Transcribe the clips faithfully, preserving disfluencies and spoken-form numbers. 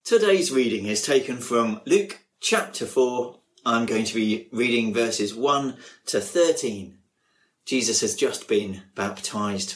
Today's reading is taken from Luke chapter four. I'm going to be reading verses one to thirteen. Jesus has just been baptized.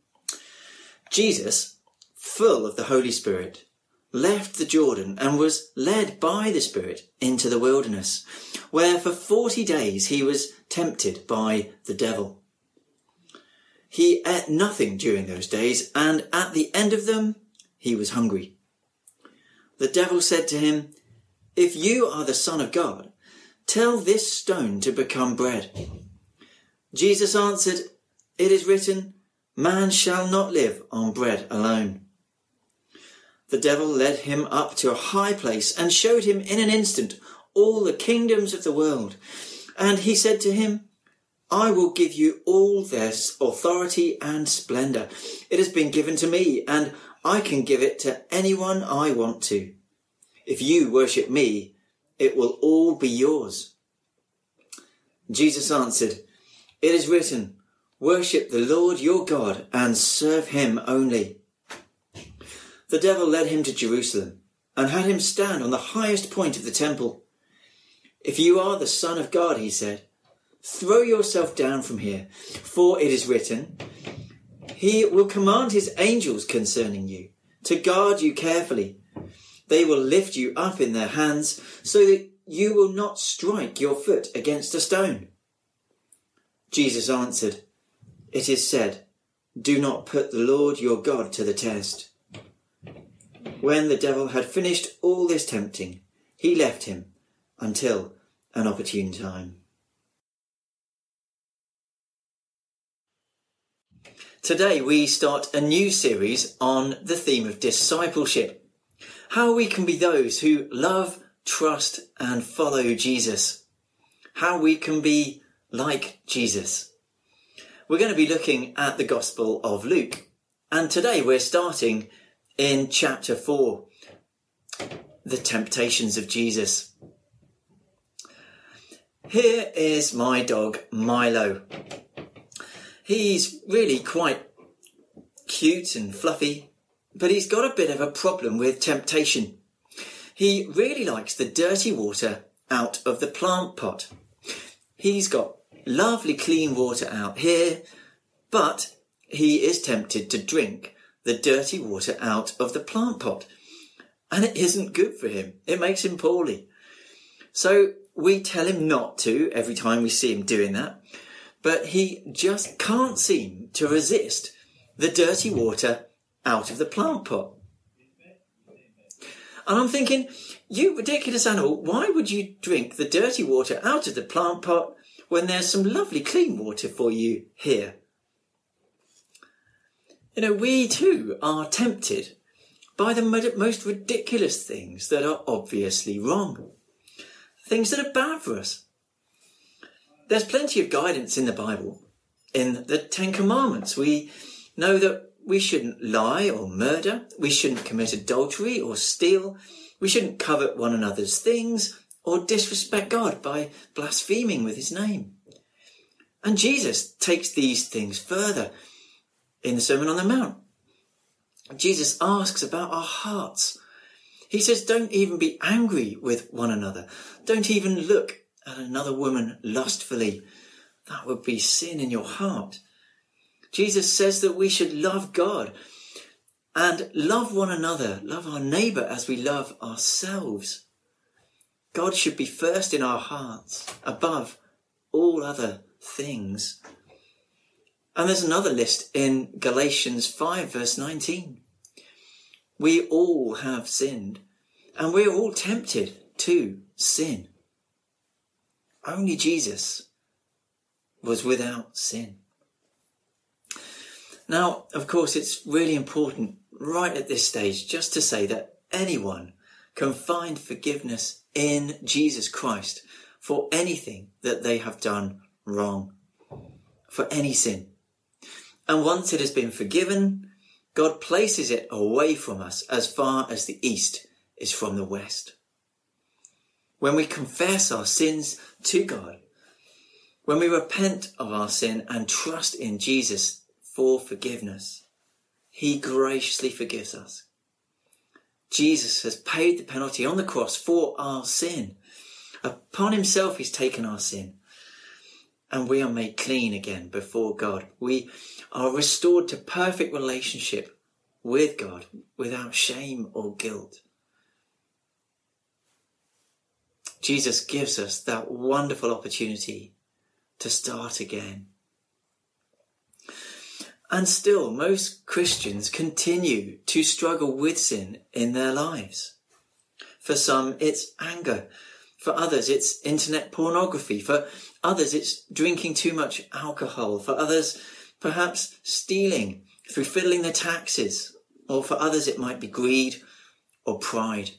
Jesus, full of the Holy Spirit, left the Jordan and was led by the Spirit into the wilderness, where for forty days he was tempted by the devil. He ate nothing during those days, and at the end of them, he was hungry. The devil said to him, "If you are the Son of God, tell this stone to become bread." Jesus answered, "It is written, man shall not live on bread alone." The devil led him up to a high place and showed him in an instant all the kingdoms of the world. And he said to him, "I will give you all their authority and splendour. It has been given to me, and I can give it to anyone I want to. If you worship me, it will all be yours." Jesus answered, "It is written, worship the Lord your God and serve him only." The devil led him to Jerusalem and had him stand on the highest point of the temple. "If you are the Son of God," he said, "throw yourself down from here, for it is written, he will command his angels concerning you, to guard you carefully. They will lift you up in their hands, so that you will not strike your foot against a stone." Jesus answered, "It is said, do not put the Lord your God to the test." When the devil had finished all this tempting, he left him until an opportune time. Today we start a new series on the theme of discipleship. How we can be those who love, trust and follow Jesus. How we can be like Jesus. We're going to be looking at the Gospel of Luke, and today we're starting in chapter four, the temptations of Jesus. Here is my dog Milo. He's really quite cute and fluffy, but he's got a bit of a problem with temptation. He really likes the dirty water out of the plant pot. He's got lovely clean water out here, but he is tempted to drink the dirty water out of the plant pot. And it isn't good for him. It makes him poorly. So we tell him not to every time we see him doing that. But he just can't seem to resist the dirty water out of the plant pot. And I'm thinking, you ridiculous animal, why would you drink the dirty water out of the plant pot when there's some lovely clean water for you here? You know, we too are tempted by the most ridiculous things that are obviously wrong. Things that are bad for us. There's plenty of guidance in the Bible. In the Ten Commandments, we know that we shouldn't lie or murder. We shouldn't commit adultery or steal. We shouldn't covet one another's things or disrespect God by blaspheming with his name. And Jesus takes these things further in the Sermon on the Mount. Jesus asks about our hearts. He says, don't even be angry with one another. Don't even look at another woman lustfully. That would be sin in your heart. Jesus says that we should love God and love one another, love our neighbour as we love ourselves. God should be first in our hearts, above all other things. And there's another list in Galatians five verse nineteen. We all have sinned, and we're all tempted to sin. Only Jesus was without sin. Now, of course, it's really important right at this stage just to say that anyone can find forgiveness in Jesus Christ for anything that they have done wrong, for any sin. And once it has been forgiven, God places it away from us as far as the east is from the west. When we confess our sins to God, when we repent of our sin and trust in Jesus for forgiveness, he graciously forgives us. Jesus has paid the penalty on the cross for our sin. Upon himself he's taken our sin. And we are made clean again before God. We are restored to perfect relationship with God without shame or guilt. Jesus gives us that wonderful opportunity to start again. And still, most Christians continue to struggle with sin in their lives. For some, it's anger. For others, it's internet pornography. For others, it's drinking too much alcohol. For others, perhaps stealing through fiddling their taxes. Or for others, it might be greed or pride.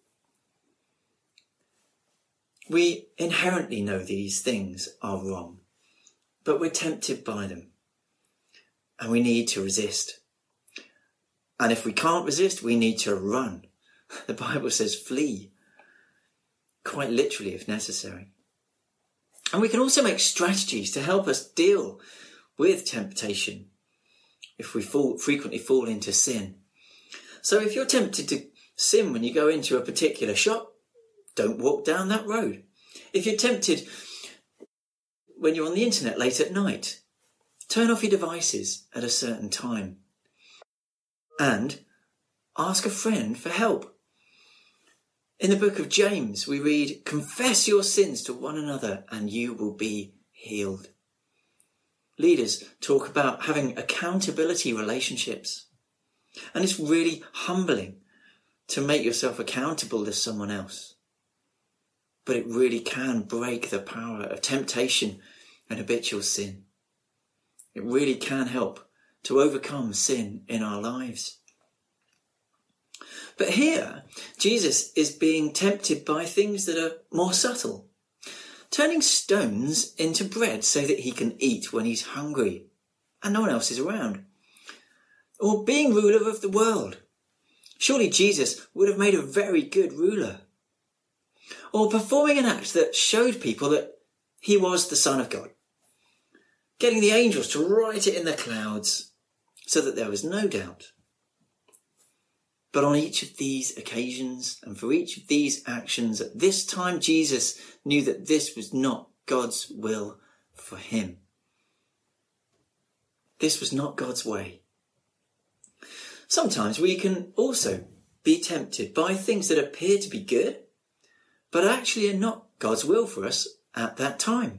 We inherently know these things are wrong, but we're tempted by them. And we need to resist. And if we can't resist, we need to run. The Bible says flee. Quite literally, if necessary. And we can also make strategies to help us deal with temptation if we fall, frequently fall into sin. So if you're tempted to sin when you go into a particular shop, don't walk down that road. If you're tempted when you're on the internet late at night, turn off your devices at a certain time. And ask a friend for help. In the book of James, we read, confess your sins to one another and you will be healed. Leaders talk about having accountability relationships. And it's really humbling to make yourself accountable to someone else. But it really can break the power of temptation and habitual sin. It really can help to overcome sin in our lives. But here, Jesus is being tempted by things that are more subtle. Turning stones into bread so that he can eat when he's hungry and no one else is around. Or being ruler of the world. Surely Jesus would have made a very good ruler. Or performing an act that showed people that he was the Son of God. Getting the angels to write it in the clouds so that there was no doubt. But on each of these occasions and for each of these actions, at this time Jesus knew that this was not God's will for him. This was not God's way. Sometimes we can also be tempted by things that appear to be good, but actually are not God's will for us at that time.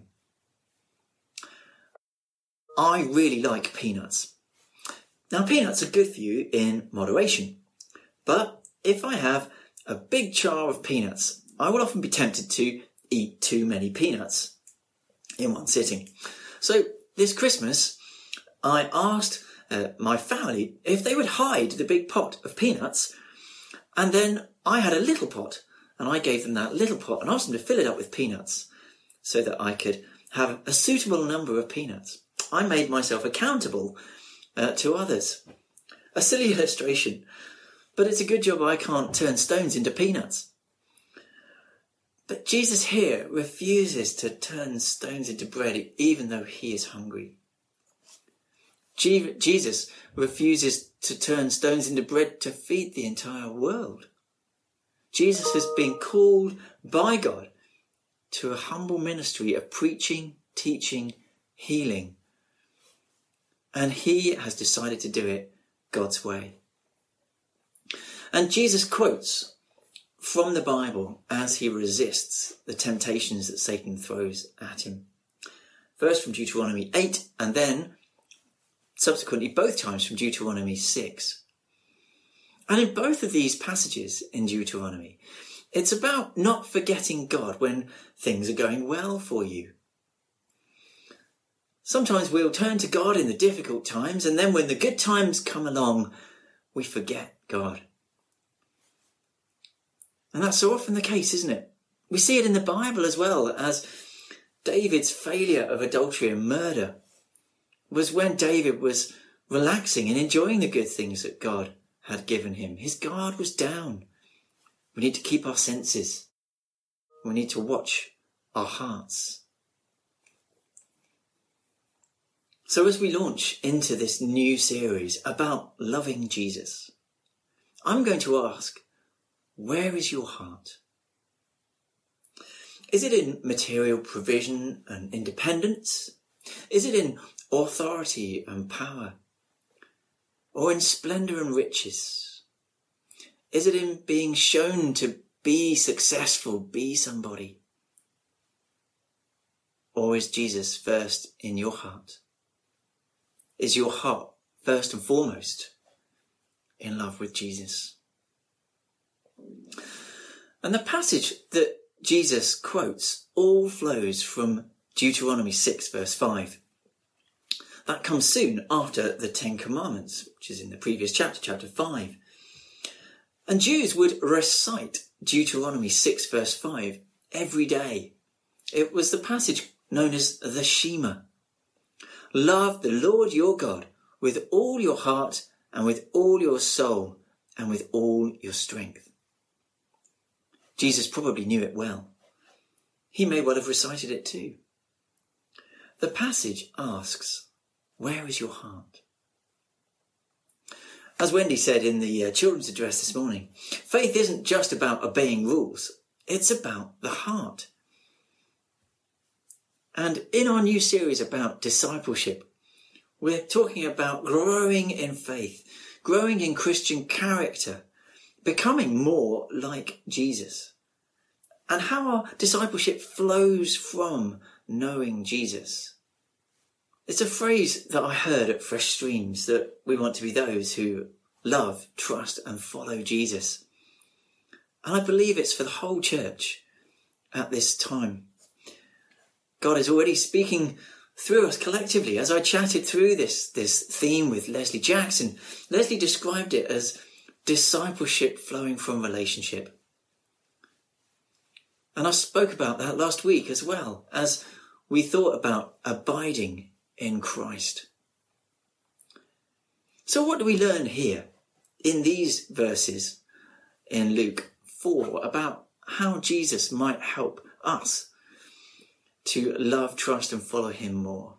I really like peanuts. Now, peanuts are good for you in moderation. But if I have a big jar of peanuts, I will often be tempted to eat too many peanuts in one sitting. So this Christmas, I asked uh, my family if they would hide the big pot of peanuts, and then I had a little pot, and I gave them that little pot and asked them to fill it up with peanuts so that I could have a suitable number of peanuts. I made myself accountable uh, to others. A silly illustration, but it's a good job I can't turn stones into peanuts. But Jesus here refuses to turn stones into bread even though he is hungry. Je- Jesus refuses to turn stones into bread to feed the entire world. Jesus has been called by God to a humble ministry of preaching, teaching, healing. And he has decided to do it God's way. And Jesus quotes from the Bible as he resists the temptations that Satan throws at him. First from Deuteronomy eight, and then subsequently both times from Deuteronomy six. And in both of these passages in Deuteronomy, it's about not forgetting God when things are going well for you. Sometimes we'll turn to God in the difficult times, and then when the good times come along, we forget God. And that's so often the case, isn't it? We see it in the Bible as well, as David's failure of adultery and murder was when David was relaxing and enjoying the good things that God had given him. His guard was down. We need to keep our senses. We need to watch our hearts. So as we launch into this new series about loving Jesus, I'm going to ask, where is your heart? Is it in material provision and independence? Is it in authority and power? Or in splendour and riches? Is it in being shown to be successful, be somebody? Or is Jesus first in your heart? Is your heart first and foremost in love with Jesus? And the passage that Jesus quotes all flows from Deuteronomy six verse five. That comes soon after the Ten Commandments, which is in the previous chapter, chapter five. And Jews would recite Deuteronomy six verse five every day. It was the passage known as the Shema. Love the Lord your God with all your heart and with all your soul and with all your strength. Jesus probably knew it well. He may well have recited it too. The passage asks, where is your heart? As Wendy said in the uh, children's address this morning, faith isn't just about obeying rules. It's about the heart. And in our new series about discipleship, we're talking about growing in faith, growing in Christian character, becoming more like Jesus, and how our discipleship flows from knowing Jesus. It's a phrase that I heard at Fresh Streams, that we want to be those who love, trust and follow Jesus. And I believe it's for the whole church at this time. God is already speaking through us collectively. As I chatted through this, this theme with Leslie Jackson, Leslie described it as discipleship flowing from relationship. And I spoke about that last week as well, as we thought about abiding in Christ. So what do we learn here in these verses in Luke four about how Jesus might help us to love, trust and follow him more?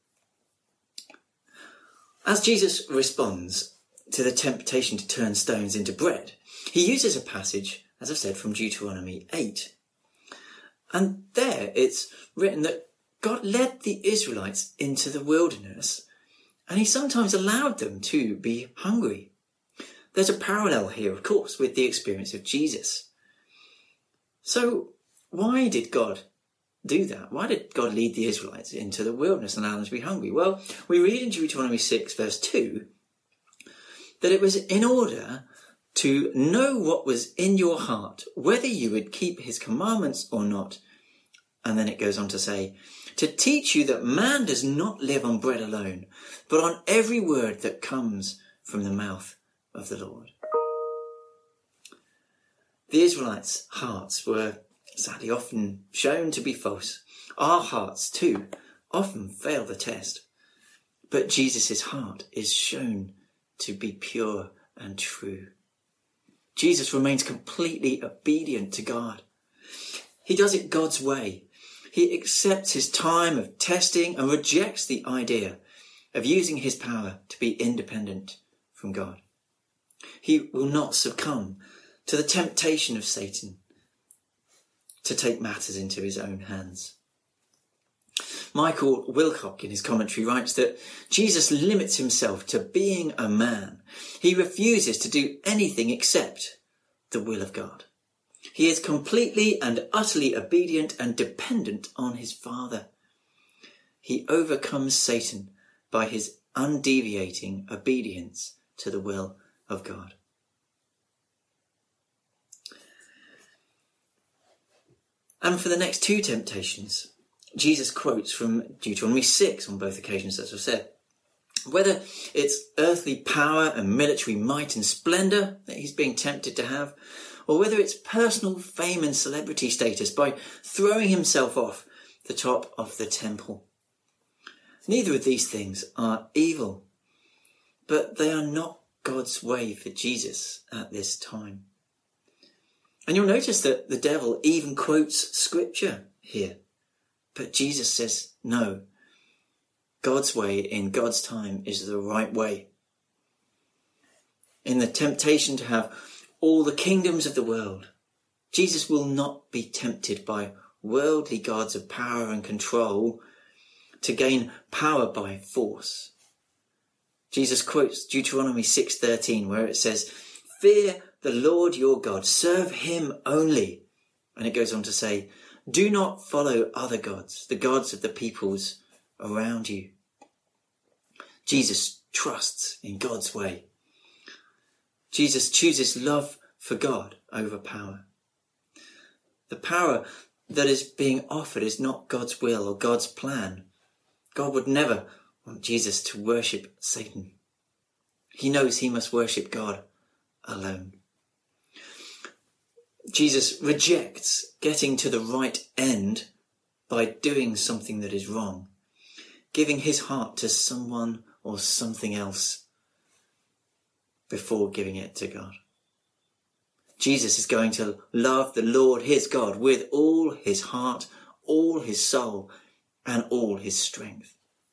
As Jesus responds to the temptation to turn stones into bread, he uses a passage, as I've said, from Deuteronomy eight. And there it's written that God led the Israelites into the wilderness, and he sometimes allowed them to be hungry. There's a parallel here, of course, with the experience of Jesus. So why did God do that? Why did God lead the Israelites into the wilderness and allow them to be hungry? Well, we read in Deuteronomy six verse two that it was in order to know what was in your heart, whether you would keep his commandments or not. And then it goes on to say, to teach you that man does not live on bread alone, but on every word that comes from the mouth of the Lord. The Israelites' hearts were sadly often shown to be false. Our hearts too often fail the test. But Jesus' heart is shown to be pure and true. Jesus remains completely obedient to God. He does it God's way. He accepts his time of testing and rejects the idea of using his power to be independent from God. He will not succumb to the temptation of Satan to take matters into his own hands. Michael Wilcock in his commentary writes that Jesus limits himself to being a man. He refuses to do anything except the will of God. He is completely and utterly obedient and dependent on his Father. He overcomes Satan by his undeviating obedience to the will of God. And for the next two temptations, Jesus quotes from Deuteronomy six on both occasions, as I've said. Whether it's earthly power and military might and splendour that he's being tempted to have, or whether it's personal fame and celebrity status by throwing himself off the top of the temple. Neither of these things are evil, but they are not God's way for Jesus at this time. And you'll notice that the devil even quotes scripture here. But Jesus says, no, God's way in God's time is the right way. In the temptation to have all the kingdoms of the world. Jesus will not be tempted by worldly gods of power and control to gain power by force. Jesus quotes Deuteronomy six thirteen, where it says, "Fear the Lord your God, serve him only." And it goes on to say, "Do not follow other gods, the gods of the peoples around you." Jesus trusts in God's way. Jesus chooses love for God over power. The power that is being offered is not God's will or God's plan. God would never want Jesus to worship Satan. He knows he must worship God alone. Jesus rejects getting to the right end by doing something that is wrong, giving his heart to someone or something else before giving it to God. Jesus is going to love the Lord his God with all his heart, all his soul, and all his strength.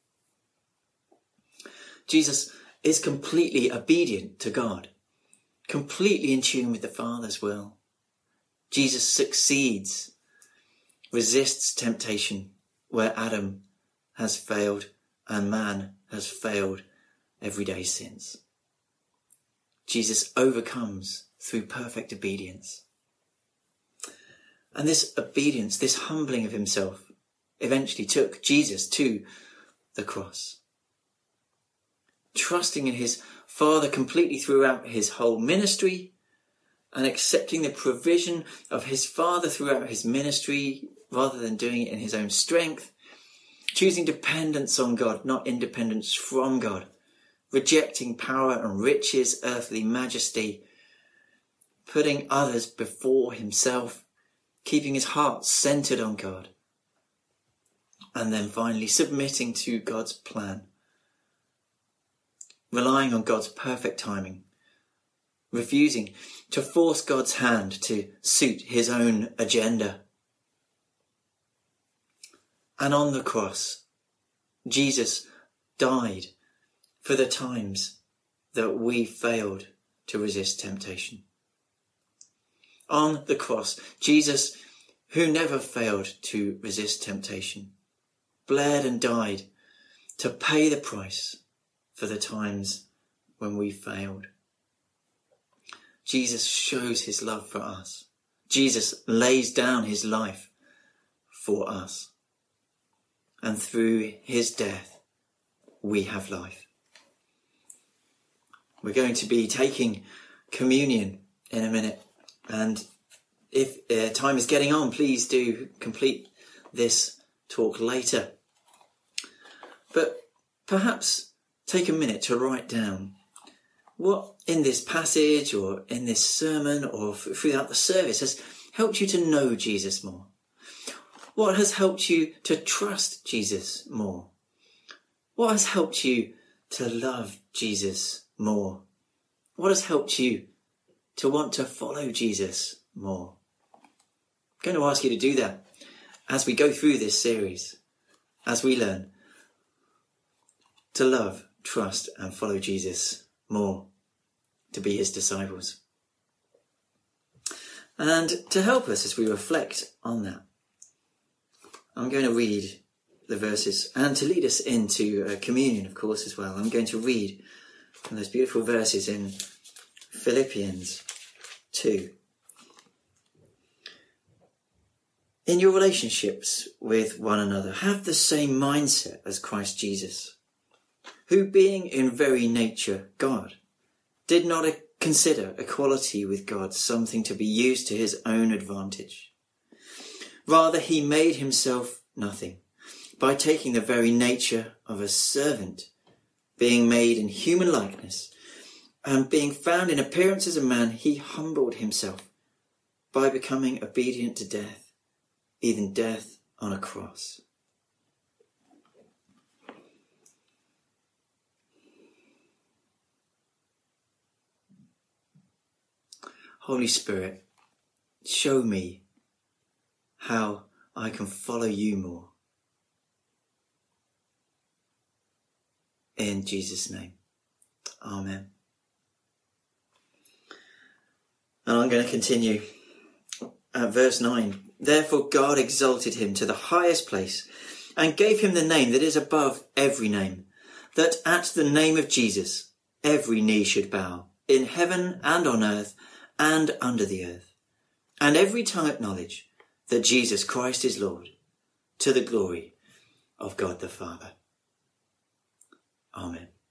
Jesus is completely obedient to God, completely in tune with the Father's will. Jesus succeeds, resists temptation where Adam has failed and man has failed every day since. Jesus overcomes through perfect obedience. And this obedience, this humbling of himself, eventually took Jesus to the cross. Trusting in his Father completely throughout his whole ministry and accepting the provision of his Father throughout his ministry rather than doing it in his own strength, choosing dependence on God, not independence from God, rejecting power and riches, earthly majesty, putting others before himself, keeping his heart centered on God, and then finally submitting to God's plan, relying on God's perfect timing, refusing to force God's hand to suit his own agenda. And on the cross, Jesus died for the times that we failed to resist temptation. On the cross, Jesus, who never failed to resist temptation, bled and died to pay the price for the times when we failed. Jesus shows his love for us. Jesus lays down his life for us. And through his death, we have life. We're going to be taking communion in a minute. And if uh, time is getting on, please do complete this talk later. But perhaps take a minute to write down what in this passage or in this sermon or f- throughout the service has helped you to know Jesus more. What has helped you to trust Jesus more? What has helped you to love Jesus more? What has helped you to want to follow Jesus more? I'm going to ask you to do that as we go through this series, as we learn to love, trust and follow Jesus more, to be his disciples. And to help us as we reflect on that, I'm going to read the verses and to lead us into uh, communion, of course, as well. I'm going to read from those beautiful verses in Philippians two. In your relationships with one another, have the same mindset as Christ Jesus, who being in very nature God, did not consider equality with God something to be used to his own advantage. Rather, he made himself nothing by taking the very nature of a servant, being made in human likeness, and being found in appearance as a man, he humbled himself by becoming obedient to death, even death on a cross. Holy Spirit, show me how I can follow you more. In Jesus' name, amen. And I'm going to continue at verse nine. Therefore God exalted him to the highest place and gave him the name that is above every name, that at the name of Jesus every knee should bow, in heaven and on earth and under the earth, and every tongue acknowledge that Jesus Christ is Lord, to the glory of God the Father. Amen.